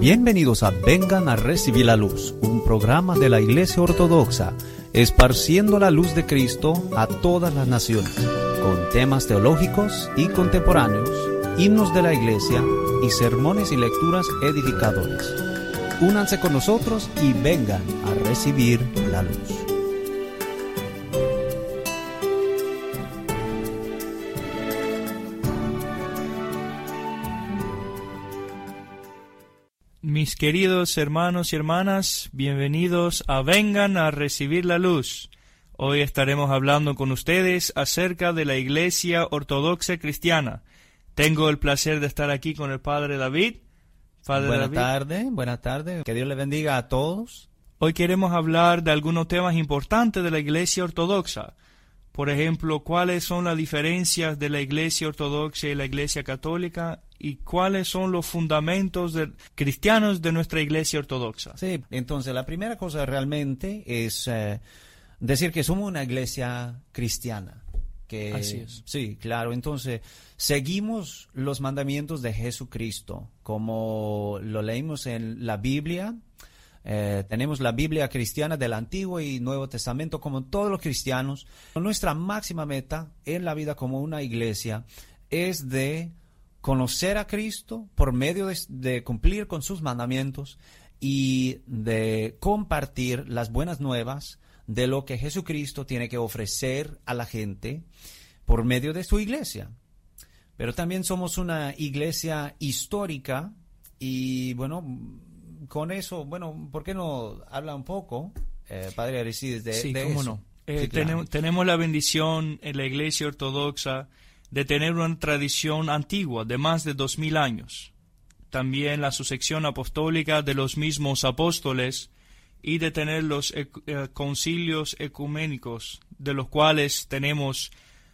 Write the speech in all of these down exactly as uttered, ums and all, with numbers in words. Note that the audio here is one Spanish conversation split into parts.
Bienvenidos a Vengan a Recibir la Luz, un programa de la Iglesia Ortodoxa, esparciendo la luz de Cristo a todas las naciones, con temas teológicos y contemporáneos, himnos de la Iglesia y sermones y lecturas edificadores. Únanse con nosotros y vengan a recibir la luz. Mis queridos hermanos y hermanas, bienvenidos a Vengan a Recibir la Luz. Hoy estaremos hablando con ustedes acerca de la Iglesia Ortodoxa Cristiana. Tengo el placer de estar aquí con el Padre David. Padre Buenas David. tardes, buenas tardes. Que Dios les bendiga a todos. Hoy queremos hablar de algunos temas importantes de la Iglesia Ortodoxa. Por ejemplo, cuáles son las diferencias de la Iglesia Ortodoxa y la Iglesia Católica y cuáles son los fundamentos de, cristianos de nuestra Iglesia Ortodoxa. Sí, entonces la primera cosa realmente es eh, decir que somos una iglesia cristiana. Que, Así es. Sí, claro. Entonces, seguimos los mandamientos de Jesucristo, como lo leímos en la Biblia. Eh, tenemos la Biblia cristiana del Antiguo y Nuevo Testamento, como todos los cristianos. Nuestra máxima meta en la vida como una iglesia es de conocer a Cristo por medio de, de cumplir con sus mandamientos y de compartir las buenas nuevas de lo que Jesucristo tiene que ofrecer a la gente por medio de su iglesia. Pero también somos una iglesia histórica y, bueno, con eso, bueno, ¿por qué no habla un poco, eh, Padre Aristides, de, sí, de cómo eso? no. Eh, Sí, claro. tenemos, tenemos la bendición en la Iglesia Ortodoxa de tener una tradición antigua de más de dos mil años. También la sucesión apostólica de los mismos apóstoles y de tener los eh, concilios ecuménicos, de los cuales tenemos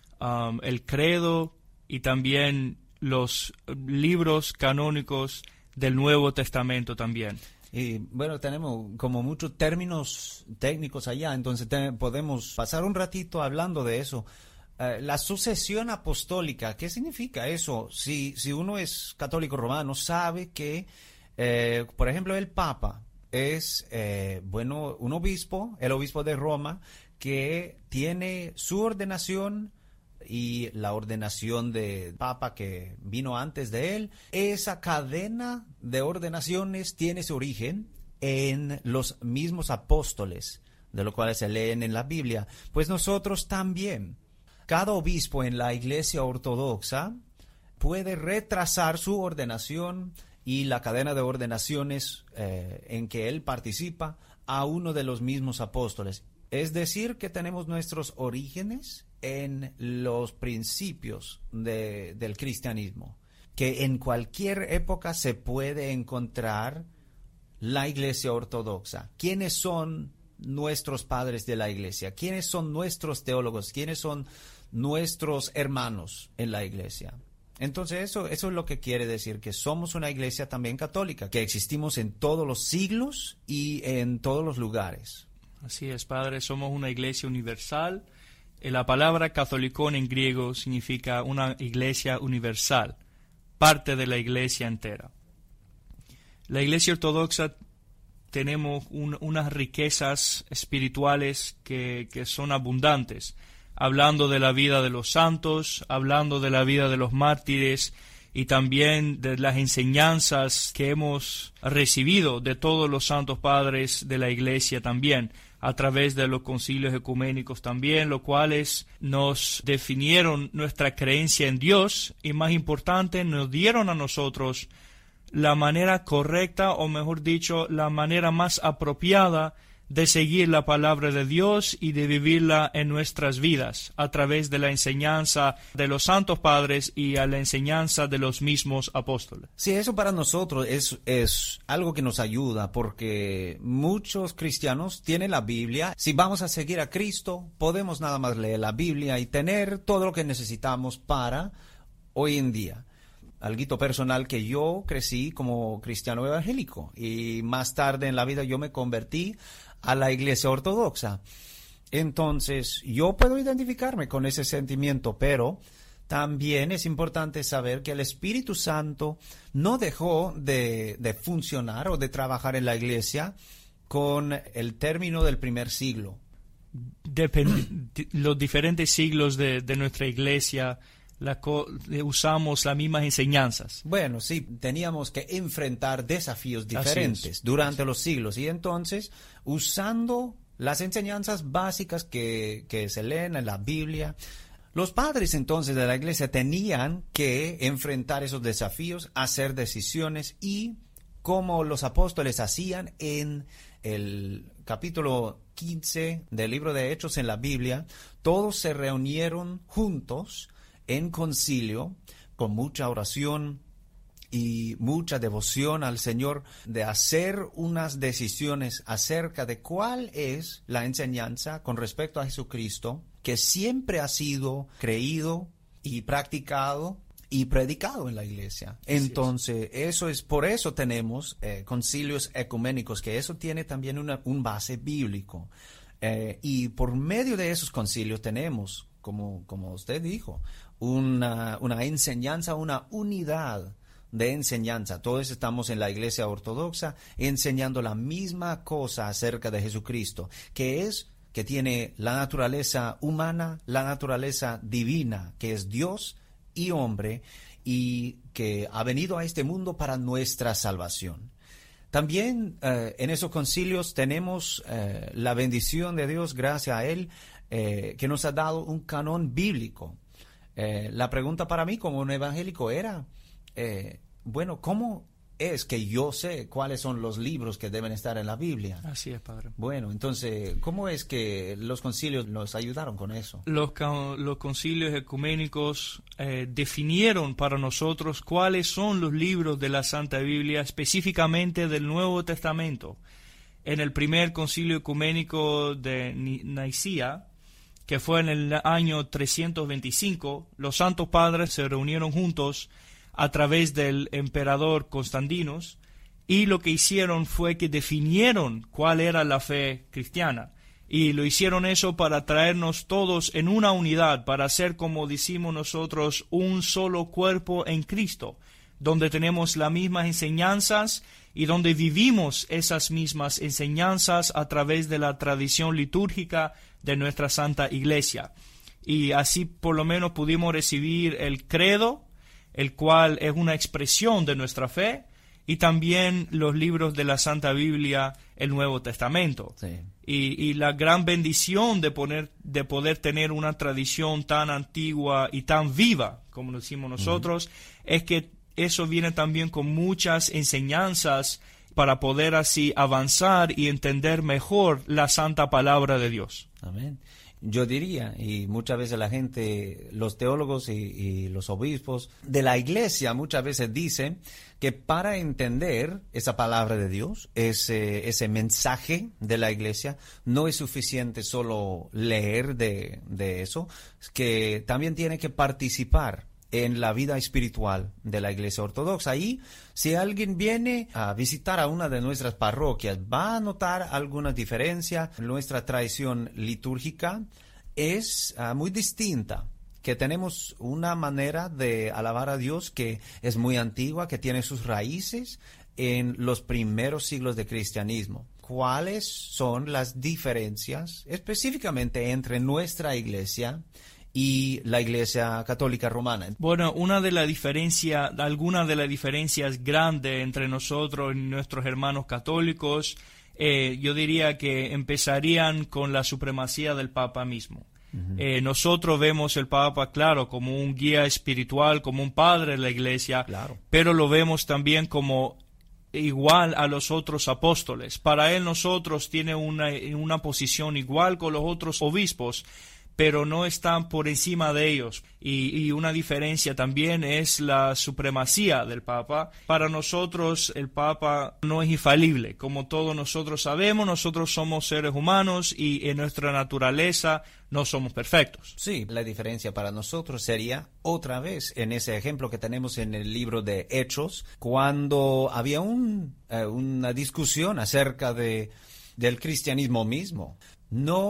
um, el credo y también los libros canónicos del Nuevo Testamento también. Y bueno, tenemos como muchos términos técnicos allá, entonces te, podemos pasar un ratito hablando de eso. Uh, la sucesión apostólica, ¿qué significa eso? Si, si uno es católico romano, sabe que, eh, por ejemplo, el Papa es, eh, bueno, un obispo, el obispo de Roma, que tiene su ordenación y la ordenación del Papa que vino antes de él. Esa cadena de ordenaciones tiene su origen en los mismos apóstoles, de los cuales se leen en la Biblia. Pues nosotros también. Cada obispo en la Iglesia Ortodoxa puede retrasar su ordenación y la cadena de ordenaciones eh, en que él participa a uno de los mismos apóstoles. Es decir, que tenemos nuestros orígenes en los principios de, del cristianismo, que en cualquier época se puede encontrar la Iglesia Ortodoxa. ¿Quiénes son nuestros padres de la Iglesia? ¿Quiénes son nuestros teólogos? ¿Quiénes son nuestros hermanos en la Iglesia? Entonces eso, eso es lo que quiere decir que somos una iglesia también católica, que existimos en todos los siglos y en todos los lugares. Así es, Padre, somos una iglesia universal. La palabra catholicón en griego significa una iglesia universal, parte de la iglesia entera. La Iglesia Ortodoxa tenemos un, unas riquezas espirituales que, que son abundantes, hablando de la vida de los santos, hablando de la vida de los mártires y también de las enseñanzas que hemos recibido de todos los santos padres de la Iglesia también, a través de los concilios ecuménicos también, los cuales nos definieron nuestra creencia en Dios y, más importante, nos dieron a nosotros la manera correcta, o mejor dicho, la manera más apropiada de seguir la palabra de Dios y de vivirla en nuestras vidas a través de la enseñanza de los santos padres y a la enseñanza de los mismos apóstoles. Sí, eso para nosotros es, es algo que nos ayuda, porque muchos cristianos tienen la Biblia. Si vamos a seguir a Cristo, podemos nada más leer la Biblia y tener todo lo que necesitamos para hoy en día. Alguito personal, que yo crecí como cristiano evangélico y más tarde en la vida yo me convertí a la Iglesia Ortodoxa. Entonces, yo puedo identificarme con ese sentimiento, pero También es importante saber que el Espíritu Santo no dejó de, de funcionar o de trabajar en la iglesia con el término del primer siglo. Depend- los diferentes siglos de, de nuestra iglesia la co- usamos las mismas enseñanzas. Bueno, sí, teníamos que enfrentar desafíos diferentes durante los siglos y entonces usando las enseñanzas básicas que, que se leen en la Biblia, los padres entonces de la iglesia tenían que enfrentar esos desafíos, hacer decisiones y como los apóstoles hacían en el capítulo quince del libro de Hechos en la Biblia, todos se reunieron juntos en concilio con mucha oración y mucha devoción al Señor de hacer unas decisiones acerca de cuál es la enseñanza con respecto a Jesucristo que siempre ha sido creído y practicado y predicado en la iglesia. Entonces, eso es, por eso tenemos eh, concilios ecuménicos, que eso tiene también una, un base bíblico. Eh, y por medio de esos concilios tenemos, como, como usted dijo, una, una enseñanza, una unidad de enseñanza. Todos estamos en la iglesia ortodoxa enseñando la misma cosa acerca de Jesucristo, que es que tiene la naturaleza humana, la naturaleza divina, que es Dios y hombre, y que ha venido a este mundo para nuestra salvación. También eh, en esos concilios tenemos eh, la bendición de Dios, gracias a Él, eh, que nos ha dado un canon bíblico. Eh, la pregunta para mí como un evangélico era, eh, bueno, ¿cómo es que yo sé cuáles son los libros que deben estar en la Biblia? Así es, padre. Bueno, entonces, ¿cómo es que los concilios nos ayudaron con eso? Los, los concilios ecuménicos eh, definieron para nosotros cuáles son los libros de la Santa Biblia, específicamente del Nuevo Testamento. En el primer concilio ecuménico de Nicea, que fue en el año trescientos veinticinco, los santos padres se reunieron juntos a través del emperador Constantinos, y lo que hicieron fue que definieron cuál era la fe cristiana, y lo hicieron eso para traernos todos en una unidad, para hacer, como decimos nosotros, un solo cuerpo en Cristo, donde tenemos las mismas enseñanzas y donde vivimos esas mismas enseñanzas a través de la tradición litúrgica de nuestra Santa Iglesia. Y así por lo menos pudimos recibir el credo, el cual es una expresión de nuestra fe, y también los libros de la Santa Biblia, el Nuevo Testamento. Sí. Y, y la gran bendición de, poner, de poder tener una tradición tan antigua y tan viva, como lo decimos nosotros, uh-huh. es que eso viene también con muchas enseñanzas para poder así avanzar y entender mejor la santa palabra de Dios. Amén. Yo diría, y muchas veces la gente, los teólogos y, y los obispos de la iglesia muchas veces dicen que para entender esa palabra de Dios, ese, ese mensaje de la iglesia, no es suficiente solo leer de, de eso, que también tiene que participar en la vida espiritual de la iglesia ortodoxa. Y si alguien viene a visitar a una de nuestras parroquias, va a notar alguna diferencia. Nuestra tradición litúrgica es uh, muy distinta, que tenemos una manera de alabar a Dios que es muy antigua, que tiene sus raíces en los primeros siglos de cristianismo. ¿Cuáles son las diferencias específicamente entre nuestra iglesia y la Iglesia Católica Romana? Bueno, una de las diferencias, algunas de las diferencias grandes entre nosotros y nuestros hermanos católicos, eh, yo diría que empezarían con la supremacía del Papa mismo. Uh-huh. Eh, nosotros vemos el Papa, claro, como un guía espiritual, como un padre de la Iglesia, claro. pero lo vemos también como igual a los otros apóstoles. Para él nosotros tiene una, una posición igual con los otros obispos, pero no están por encima de ellos. Y, y una diferencia también es la supremacía del Papa. Para nosotros el Papa no es infalible. Como todos nosotros sabemos, nosotros somos seres humanos y en nuestra naturaleza no somos perfectos. Sí, la diferencia para nosotros sería otra vez en ese ejemplo que tenemos en el libro de Hechos, cuando había un, eh, una discusión acerca de, del cristianismo mismo. No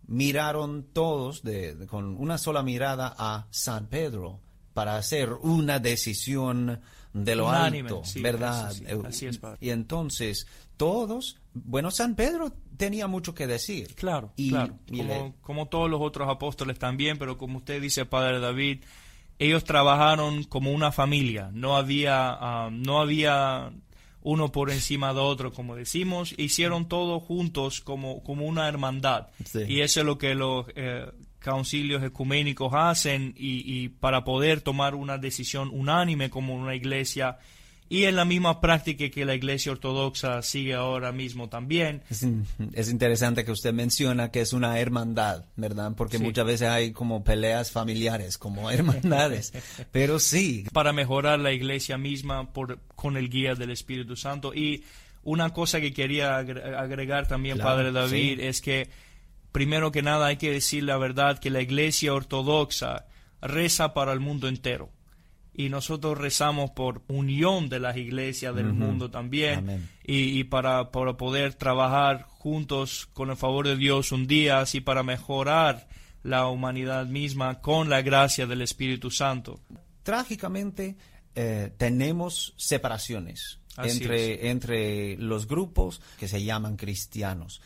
miraron todos de, de, con una sola mirada a San Pedro para hacer una decisión de lo Unánime, alto, sí, ¿verdad? sí, así es, padre. Y entonces todos, bueno, San Pedro tenía mucho que decir. Claro, y, claro, y como, le, como todos los otros apóstoles también, pero como usted dice, Padre David, ellos trabajaron como una familia, no había, uh, no había uno por encima de otro, como decimos, hicieron todo juntos como, como una hermandad, sí. Y eso es lo que los eh, concilios ecuménicos hacen, y, y para poder tomar una decisión unánime como una iglesia. Y es la misma práctica que la Iglesia Ortodoxa sigue ahora mismo también. Es, es interesante que usted menciona que es una hermandad, ¿verdad? Porque sí. muchas veces hay como peleas familiares, como hermandades. Pero sí. Para mejorar la Iglesia misma por, con el guía del Espíritu Santo. Y una cosa que quería agregar también, claro, Padre David, sí. es que primero que nada hay que decir la verdad, que la Iglesia Ortodoxa reza para el mundo entero. Y nosotros rezamos por unión de las iglesias del uh-huh. mundo también, y, y para, para poder trabajar juntos con el favor de Dios un día, así para mejorar la humanidad misma con la gracia del Espíritu Santo. Trágicamente eh, tenemos separaciones entre, entre los grupos que se llaman cristianos.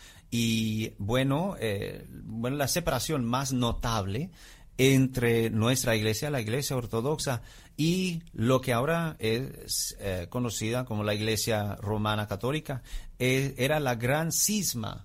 Y bueno, eh, bueno, la separación más notable entre nuestra iglesia, la iglesia ortodoxa, y lo que ahora es eh, conocida como la iglesia romana católica, eh, era la gran cisma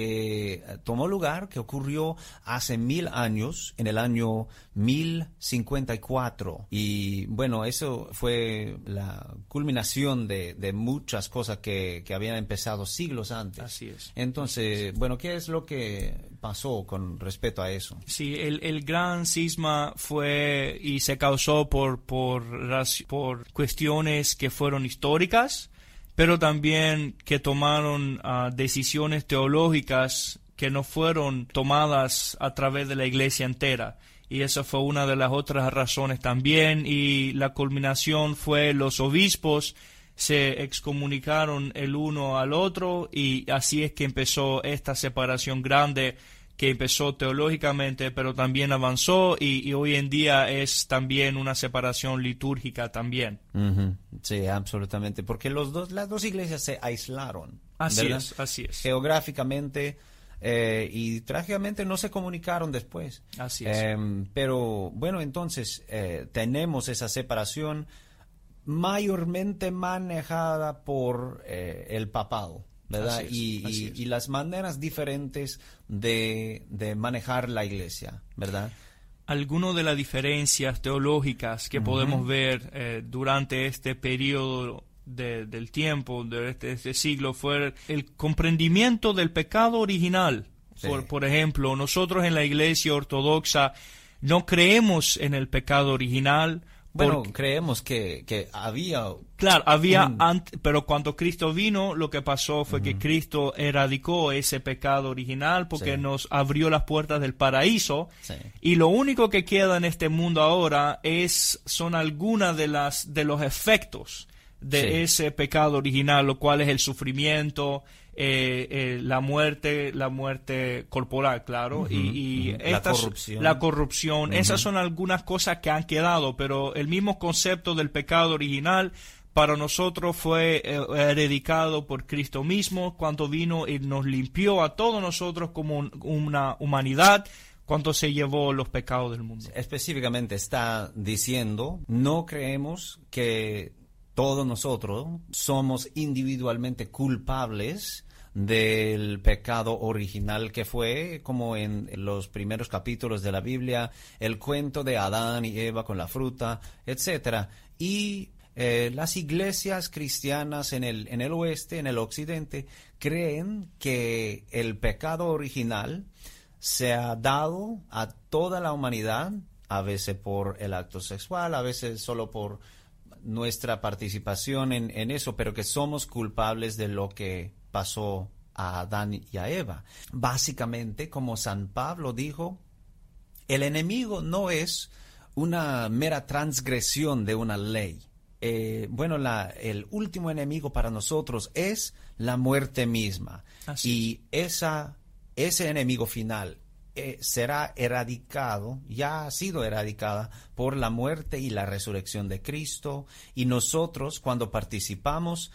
que tomó lugar, que ocurrió hace mil años, en el año mil cincuenta y cuatro. Y bueno, eso fue la culminación de, de muchas cosas que, que habían empezado siglos antes. Así es. Entonces, bueno, ¿qué es lo que pasó con respecto a eso? Sí, el, el gran cisma fue y se causó por, por, por cuestiones que fueron históricas, pero también que tomaron uh, decisiones teológicas que no fueron tomadas a través de la iglesia entera. Y esa fue una de las otras razones también. Y la culminación fue los obispos se excomunicaron el uno al otro, y así es que empezó esta separación grande, que empezó teológicamente, pero también avanzó, y, y hoy en día es también una separación litúrgica también. Uh-huh. Sí, absolutamente, porque los dos, las dos iglesias se aislaron. Así ¿verdad? es, así es. Geográficamente eh, y trágicamente no se comunicaron después. Así es. Eh, pero bueno, entonces eh, tenemos esa separación mayormente manejada por eh, el papado, ¿verdad? Así es, y, así y, es. y las maneras diferentes de, de manejar la iglesia, ¿verdad? Algunas de las diferencias teológicas que uh-huh. podemos ver eh, durante este periodo de, del tiempo, de este, este siglo, fue el comprendimiento del pecado original. Sí. Por, por ejemplo, nosotros en la Iglesia Ortodoxa no creemos en el pecado original. Bueno, porque, creemos que, que había... Claro, había, un... ant, pero cuando Cristo vino, lo que pasó fue uh-huh. que Cristo erradicó ese pecado original porque sí. nos abrió las puertas del paraíso. Sí. Y lo único que queda en este mundo ahora es son algunas de las de los efectos de sí. ese pecado original, lo cual es el sufrimiento, eh, eh, la muerte, la muerte corporal, claro, uh-huh, y, y uh-huh. estas, la corrupción. La corrupción. Uh-huh. Esas son algunas cosas que han quedado, pero el mismo concepto del pecado original para nosotros fue eh, hereditado por Cristo mismo cuando vino y nos limpió a todos nosotros como un, una humanidad, cuando se llevó los pecados del mundo. Específicamente está diciendo, no creemos que todos nosotros somos individualmente culpables del pecado original, que fue, como en los primeros capítulos de la Biblia, el cuento de Adán y Eva con la fruta, etcétera. Y eh, las iglesias cristianas en el, en el oeste, en el occidente, creen que el pecado original se ha dado a toda la humanidad, a veces por el acto sexual, a veces solo por nuestra participación en, en eso, pero que somos culpables de lo que pasó a Adán y a Eva. Básicamente, como San Pablo dijo, el enemigo no es una mera transgresión de una ley. Eh, bueno, la, el último enemigo para nosotros es la muerte misma. Así y esa, ese enemigo final eh, será erradicado, ya ha sido erradicada por la muerte y la resurrección de Cristo, y nosotros, cuando participamos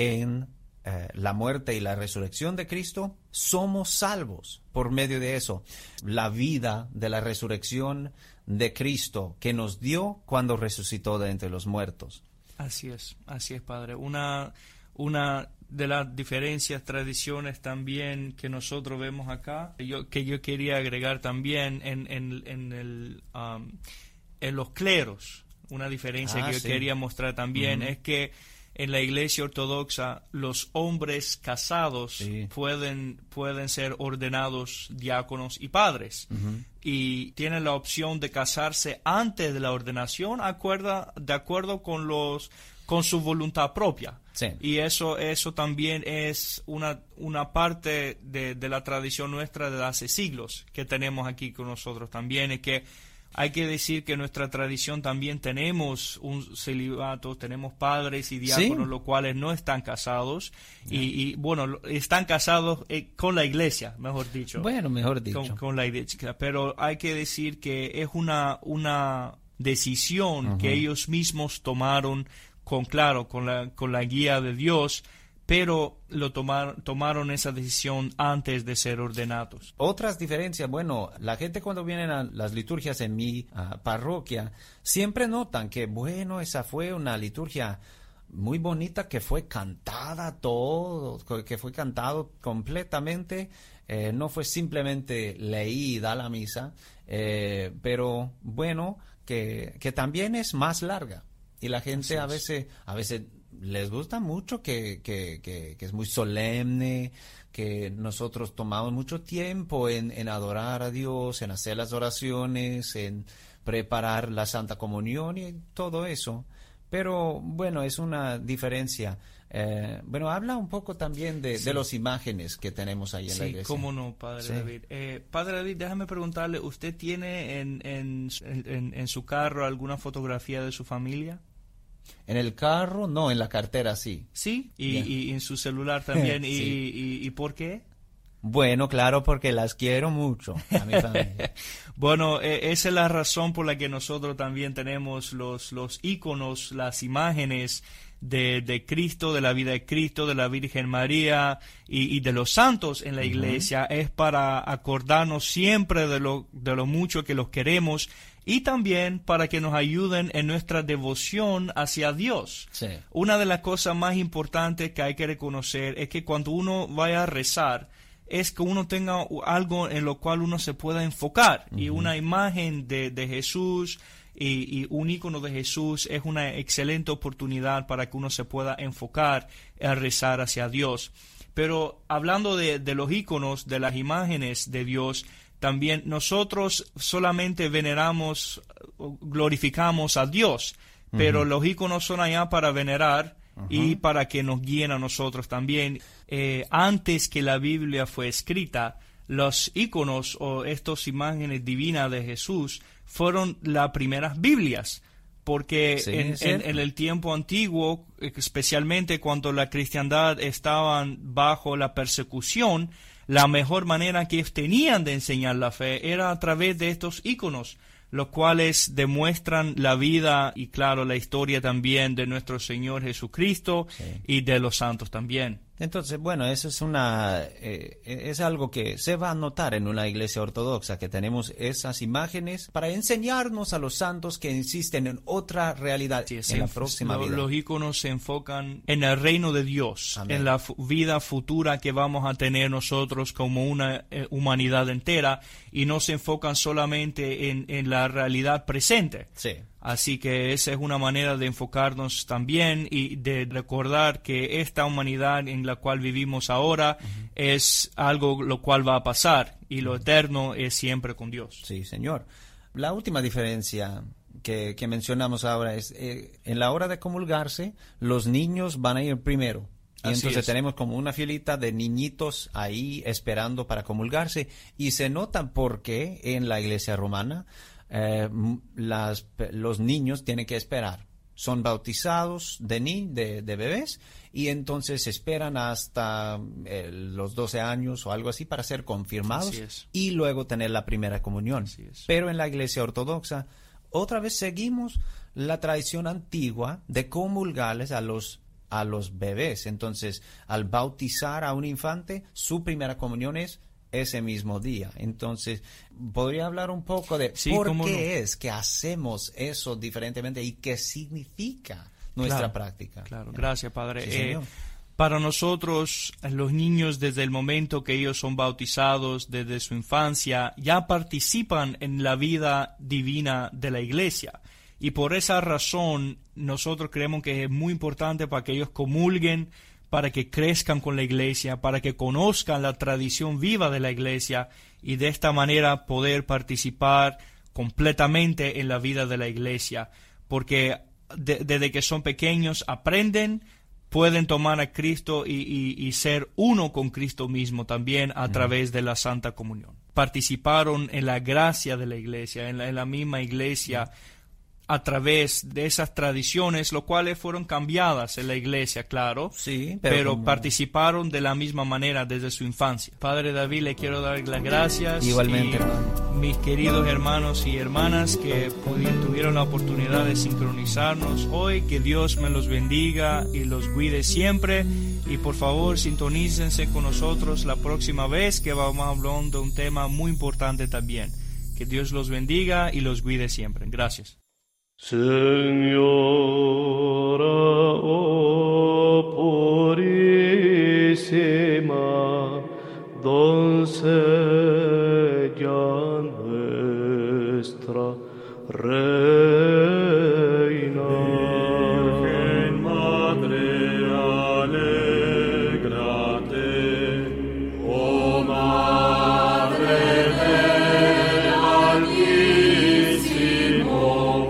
en eh, la muerte y la resurrección de Cristo, somos salvos por medio de eso. La vida de la resurrección de Cristo que nos dio cuando resucitó de entre los muertos. Así es, así es, Padre. Una, una de las diferencias, tradiciones también que nosotros vemos acá, yo, que yo quería agregar también en, en, en, el, um, en los cleros, una diferencia ah, que yo sí. quería mostrar también, Uh-huh. es que en la Iglesia Ortodoxa los hombres casados sí. pueden, pueden ser ordenados diáconos y padres. Uh-huh. Y tienen la opción de casarse antes de la ordenación, acuerda, de acuerdo con los con su voluntad propia. Sí. Y eso eso también es una una parte de, de la tradición nuestra de hace siglos que tenemos aquí con nosotros también, es que hay que decir que en nuestra tradición también tenemos un celibato, tenemos padres y diáconos, sí. los cuales no están casados, y, y bueno, están casados eh, con la iglesia, mejor dicho. Bueno, mejor dicho. Con, con la iglesia, pero hay que decir que es una, una decisión uh-huh. que ellos mismos tomaron con, claro, con la, con la guía de Dios, pero lo tomar, tomaron esa decisión antes de ser ordenados. Otras diferencias, bueno, la gente cuando vienen a las liturgias en mi uh, parroquia, siempre notan que, bueno, esa fue una liturgia muy bonita, que fue cantada todo, que fue cantado completamente, eh, no fue simplemente leída la misa, eh, pero bueno, que, que también es más larga. Y la gente a veces, a veces les gusta mucho que, que, que, que es muy solemne, que nosotros tomamos mucho tiempo en, en adorar a Dios, en hacer las oraciones, en preparar la Santa Comunión y todo eso. Pero bueno, es una diferencia. Eh, bueno, habla un poco también de, sí. de las imágenes que tenemos ahí en sí, la iglesia. Sí, cómo no, Padre sí. David. Eh, Padre David, déjame preguntarle, ¿usted tiene en, en, en, en su carro alguna fotografía de su familia? En el carro, no, en la cartera sí. Sí, y, yeah. y en su celular también. sí. y, y, ¿Y por qué? Bueno, claro, porque las quiero mucho a mi familia. Bueno, eh, esa es la razón por la que nosotros también tenemos los, los íconos, las imágenes de, de Cristo, de la vida de Cristo, de la Virgen María y, y de los santos en la uh-huh. iglesia. Es para acordarnos siempre de lo, de lo mucho que los queremos y también para que nos ayuden en nuestra devoción hacia Dios. Sí. Una de las cosas más importantes que hay que reconocer es que cuando uno vaya a rezar, es que uno tenga algo en lo cual uno se pueda enfocar. Uh-huh. Y una imagen de, de Jesús y, y un ícono de Jesús es una excelente oportunidad para que uno se pueda enfocar a rezar hacia Dios. Pero hablando de, de los íconos, de las imágenes de Dios, también nosotros solamente veneramos, glorificamos a Dios, uh-huh. pero los íconos son allá para venerar uh-huh. y para que nos guíen a nosotros también. Eh, antes que la Biblia fue escrita, los íconos o estas imágenes divinas de Jesús fueron las primeras Biblias, porque sí, en, en, en el tiempo antiguo, especialmente cuando la cristiandad estaba bajo la persecución, la mejor manera que tenían de enseñar la fe era a través de estos íconos, los cuales demuestran la vida y, claro, la historia también de nuestro Señor Jesucristo sí. y de los santos también. Entonces, bueno, eso es una eh, es algo que se va a notar en una iglesia ortodoxa, que tenemos esas imágenes para enseñarnos a los santos que insisten en otra realidad, sí, en la próxima lo, vida. Los íconos se enfocan en el reino de Dios, Amén. En la fu- vida futura que vamos a tener nosotros como una eh, humanidad entera, y no se enfocan solamente en, en la realidad presente. Sí. Así que esa es una manera de enfocarnos también y de recordar que esta humanidad en la cual vivimos ahora uh-huh. es algo lo cual va a pasar, y lo uh-huh. eterno es siempre con Dios. Sí, Señor. La última diferencia que, que mencionamos ahora es, eh, en la hora de comulgarse, los niños van a ir primero. Y Así entonces es. tenemos como una filita de niñitos ahí esperando para comulgarse, y se nota por qué en la iglesia romana Eh, las, los niños tienen que esperar son bautizados de, ni, de, de bebés y entonces esperan hasta eh, los doce años o algo así para ser confirmados y luego tener la primera comunión. Pero en la Iglesia Ortodoxa otra vez seguimos la tradición antigua de comulgarles a los a los bebés. Entonces, al bautizar a un infante, su primera comunión es ese mismo día. Entonces, ¿podría hablar un poco de sí, por qué no? es que hacemos eso diferentemente y qué significa nuestra claro, práctica? Claro, gracias, Padre. Sí, eh, para nosotros, los niños, desde el momento que ellos son bautizados, desde su infancia, ya participan en la vida divina de la Iglesia. Y por esa razón, nosotros creemos que es muy importante para que ellos comulguen, para que crezcan con la Iglesia, para que conozcan la tradición viva de la Iglesia y de esta manera poder participar completamente en la vida de la Iglesia. Porque de, desde que son pequeños aprenden, pueden tomar a Cristo y, y, y ser uno con Cristo mismo también a mm. través de la Santa Comunión. Participaron en la gracia de la Iglesia, en la, en la misma Iglesia, mm. a través de esas tradiciones, lo cuales fueron cambiadas en la Iglesia, claro, sí, pero, pero como... participaron de la misma manera desde su infancia. Padre David, le quiero dar las gracias. Igualmente, y hermano. Mis queridos hermanos y hermanas que tuvieron la oportunidad de sincronizarnos hoy, que Dios me los bendiga y los cuide siempre. Y por favor, sintonícense con nosotros la próxima vez que vamos a hablar de un tema muy importante también. Que Dios los bendiga y los cuide siempre. Gracias. Señora, oh purísima doncella nuestra, Reina, Virgen Madre, alégrate, oh Madre del Altísimo,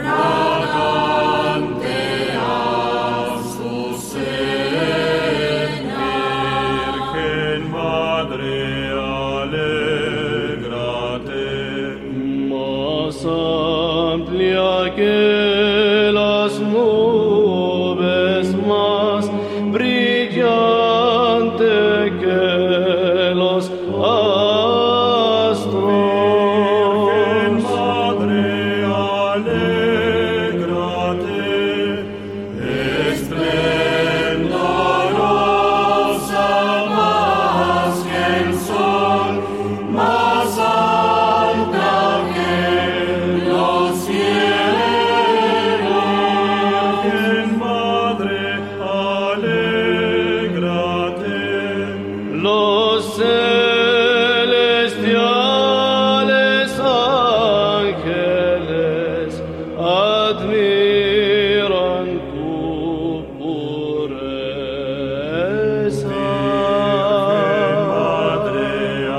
bradante a su seno. Virgen Madre, alégrate, más amplia que las nubes, más brillante que los astros. Virgen Madre, alégrate, esplendorosa más que el sol, más alta que los cielos. Virgen Madre, alégrate, los celestiales ángeles admiran tu pureza. Virgen Madre,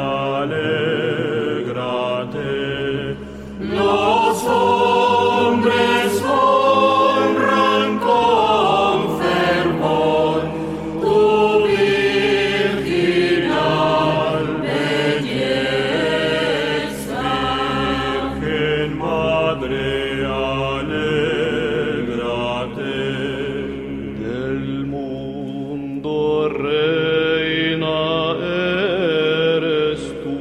alégrate, los hombres honran con fervor tu virginal belleza. Virgen Madre, alégrate, del mundo reina eres tú,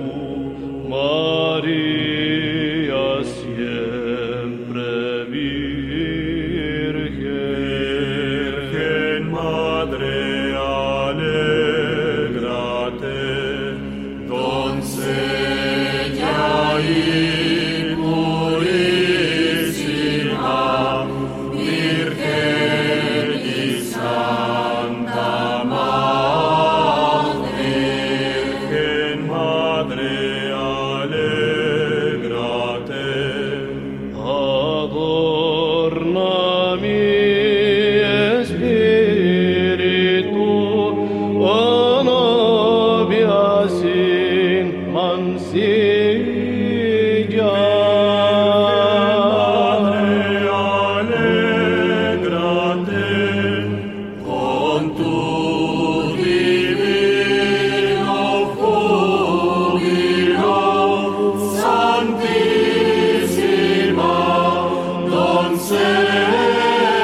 María siempre virgen. Virgen Madre, alégrate, doncella y purísima, Virgen y Santa Madre. Virgen Madre, alégrate, adorna mi espíritu, oh novia sin mancilla. Virgen Madre, alégrate, con tu divino júbilo, santísima doncella.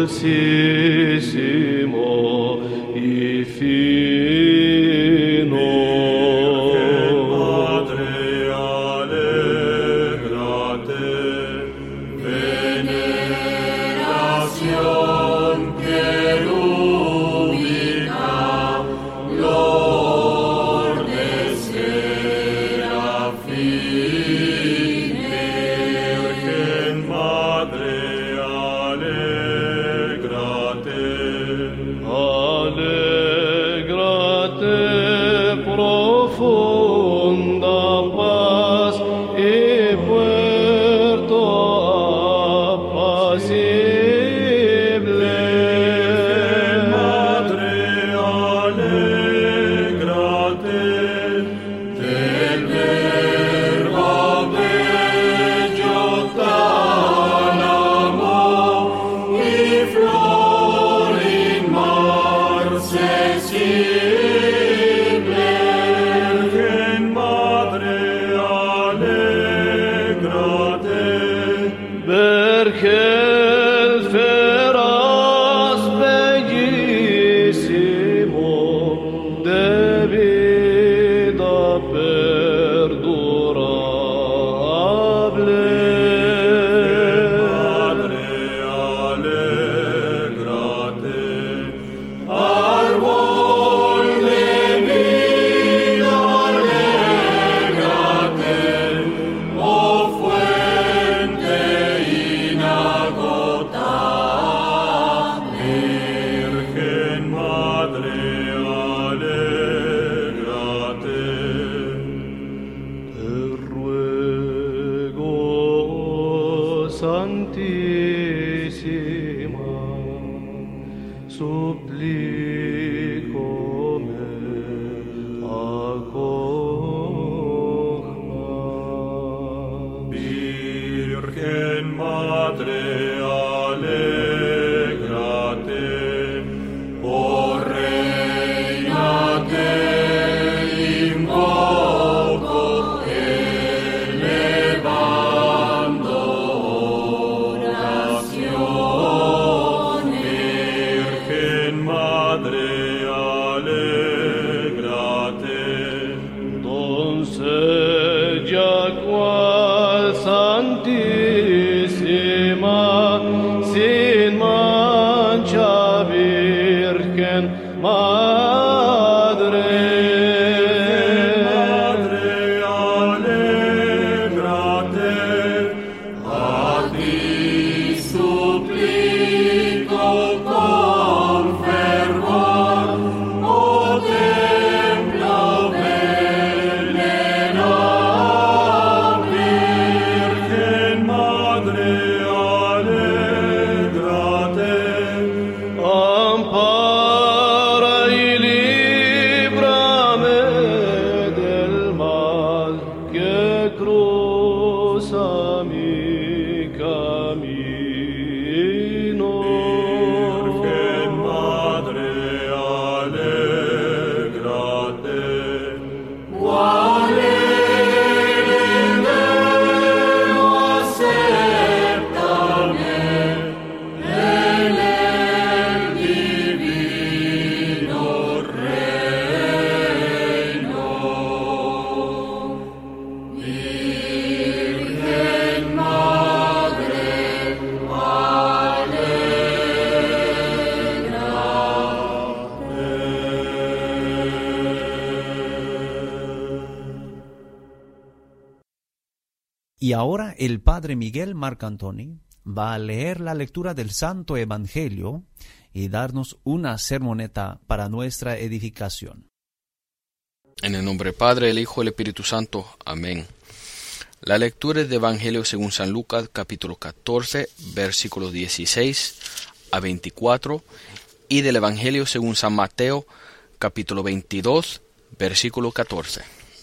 dulcissimo y fino. Madre, alegrate, veneración querúbica, Lord de serafines. Virgen Madre, alegrate, alegrate, profunda paz y puerto apacible. Virgen Madre, alegrate, del verbo bello tálamo y flor inmarcesible. Virgen Madre, alegrate, Vergel feraz bellísimo, de vida perdurable. Madre, alegrate, árbol de vida, alegrate, oh fuente inagotable. Virgen Madre, alegrate, te ruego, Santísima, suplícome, acoja. Virgen Madre, alegrate, oh Reina, te invoco, elevando oración. Virgen Madre, alegrate, doncella cual santísima, sin mancha, Virgen Madre. Madre, alegrate, a ti suplico con fervor, oh templo venerable. Virgen Madre, alegrate, ampara y líbrame del mal que cruza mi camino. Virgen Madre, alegrate, cual heredero acéptame en el divino reino. Virgen Madre, Y ahora el Padre Miguel Marcantoni va a leer la lectura del Santo Evangelio y darnos una sermoneta para nuestra edificación. En el nombre del Padre, el Hijo y el Espíritu Santo. Amén. La lectura es de Evangelio según San Lucas, capítulo catorce, versículos dieciséis a veinticuatro, y del Evangelio según San Mateo, capítulo veintidós, versículo catorce.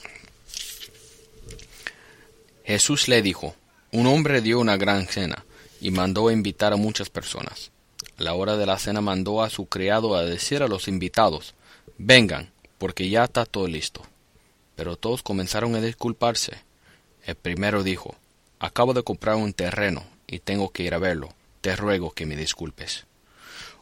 Jesús le dijo: un hombre dio una gran cena y mandó a invitar a muchas personas. A la hora de la cena mandó a su criado a decir a los invitados: vengan, porque ya está todo listo. Pero todos comenzaron a disculparse. El primero dijo: acabo de comprar un terreno y tengo que ir a verlo. Te ruego que me disculpes.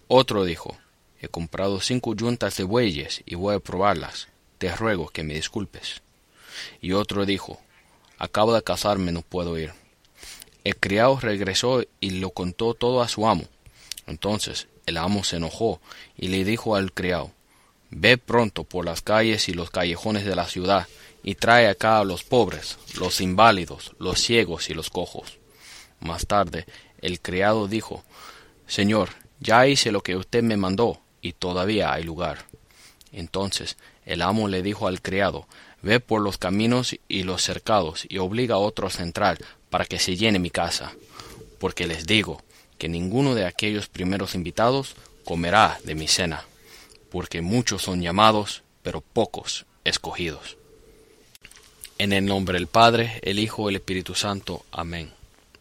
Otro dijo, he comprado cinco yuntas de bueyes y voy a probarlas. Te ruego que me disculpes. Y otro dijo, acabo de casarme, no puedo ir. El criado regresó y lo contó todo a su amo. Entonces el amo se enojó y le dijo al criado, ve pronto por las calles y los callejones de la ciudad y trae acá a los pobres, los inválidos, los ciegos y los cojos. Más tarde el criado dijo, Señor, ya hice lo que usted me mandó y todavía hay lugar. Entonces el amo le dijo al criado, ve por los caminos y los cercados y obliga a otros a entrar para que se llene mi casa, porque les digo que ninguno de aquellos primeros invitados comerá de mi cena, porque muchos son llamados, pero pocos escogidos. En el nombre del Padre, el Hijo y el Espíritu Santo. Amén.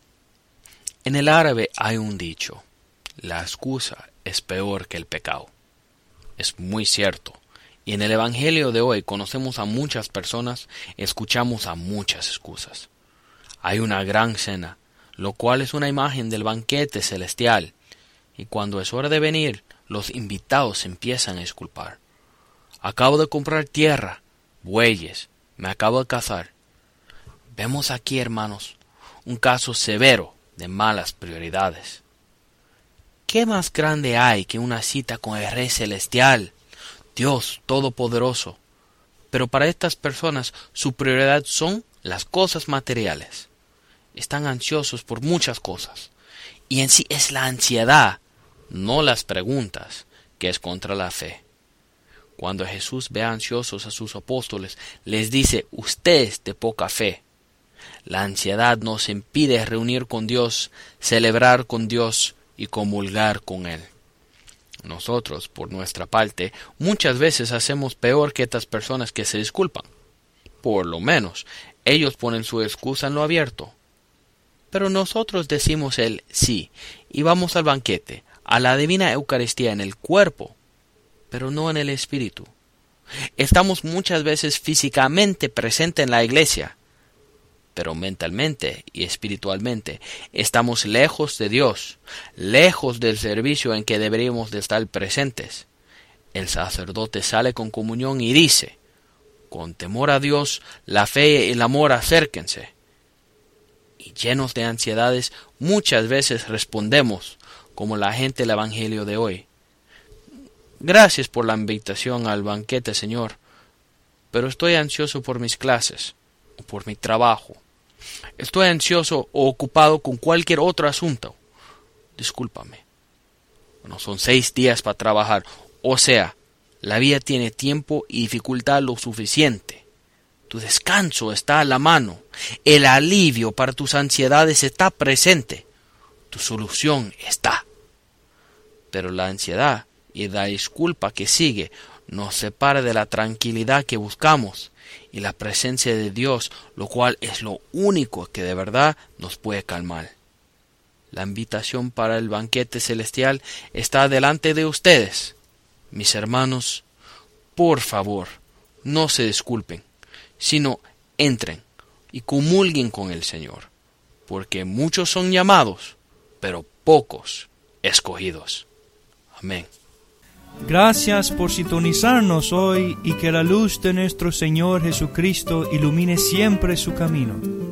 En el árabe hay un dicho, la excusa es peor que el pecado. Es muy cierto. Y en el Evangelio de hoy conocemos a muchas personas, escuchamos a muchas excusas. Hay una gran cena, lo cual es una imagen del banquete celestial, y cuando es hora de venir, los invitados empiezan a disculpar. Acabo de comprar tierra, bueyes, me acabo de casar. Vemos aquí, hermanos, un caso severo de malas prioridades. ¿Qué más grande hay que una cita con el Rey Celestial, Dios Todopoderoso? Pero para estas personas su prioridad son las cosas materiales. Están ansiosos por muchas cosas. Y en sí es la ansiedad, no las preguntas, que es contra la fe. Cuando Jesús ve ansiosos a sus apóstoles, les dice, ustedes de poca fe. La ansiedad nos impide reunir con Dios, celebrar con Dios y comulgar con Él. Nosotros, por nuestra parte, muchas veces hacemos peor que estas personas que se disculpan. Por lo menos, ellos ponen su excusa en lo abierto. Pero nosotros decimos el sí, y vamos al banquete, a la divina Eucaristía en el cuerpo, pero no en el espíritu. Estamos muchas veces físicamente presentes en la iglesia, pero mentalmente y espiritualmente estamos lejos de Dios, lejos del servicio en que deberíamos de estar presentes. El sacerdote sale con comunión y dice, con temor a Dios, la fe y el amor acérquense. Y llenos de ansiedades, muchas veces respondemos, como la gente del Evangelio de hoy. Gracias por la invitación al banquete, Señor, pero estoy ansioso por mis clases o por mi trabajo. Estoy ansioso o ocupado con cualquier otro asunto. Discúlpame. Bueno, son seis días para trabajar, o sea, la vida tiene tiempo y dificultad lo suficiente. Tu descanso está a la mano. El alivio para tus ansiedades está presente. Tu solución está. Pero la ansiedad y la disculpa que sigue nos separa de la tranquilidad que buscamos y la presencia de Dios, lo cual es lo único que de verdad nos puede calmar. La invitación para el banquete celestial está delante de ustedes. Mis hermanos, por favor, no se disculpen, sino entren y comulguen con el Señor, porque muchos son llamados, pero pocos escogidos. Amén. Gracias por sintonizarnos hoy y que la luz de nuestro Señor Jesucristo ilumine siempre su camino.